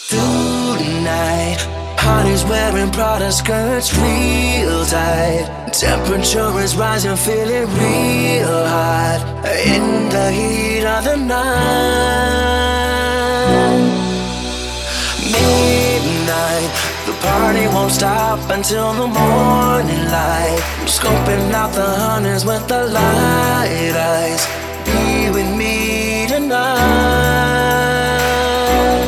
Tonight, honey's wearing Prada skirts real tight. Temperature is rising, feeling real hot in the heat of the night. Midnight, the party won't stop until the morning light. I'm scoping out the hunters with the light eyes. Be with me tonight.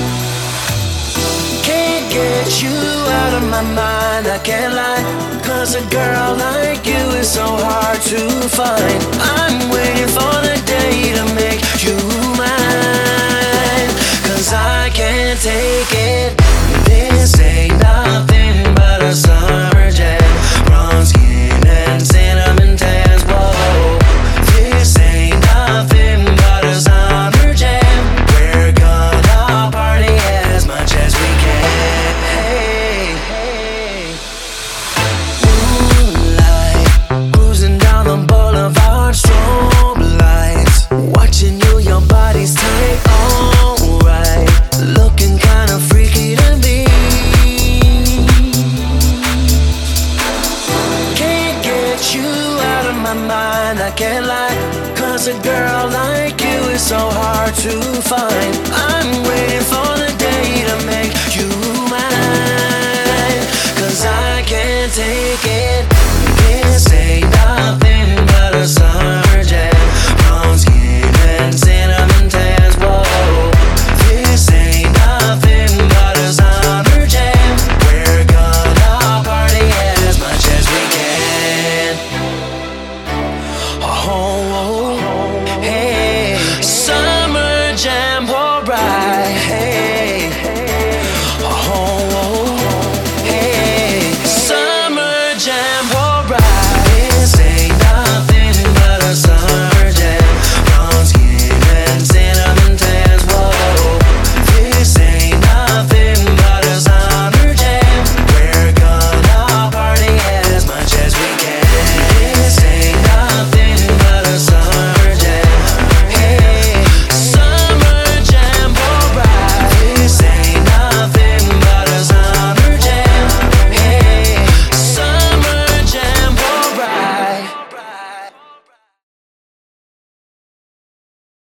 Can't get you out of my mind, I can't lie. Cause a girl like you is so hard to find. I'm waiting for the day to make you mine. Cause I can't take it. This ain't nothing but a summer jam. Bronze skin and cinnamon tans. Whoa, this ain't nothing but a summer jam. We're gonna party as much as we can. Moonlight, cruising down the boulevard, strobe lights. Watching you, your body's tight, alright. Looking kinda freaky to me. Can't get you out of my mind, I can't lie. Cause a girl like you is so hard to find.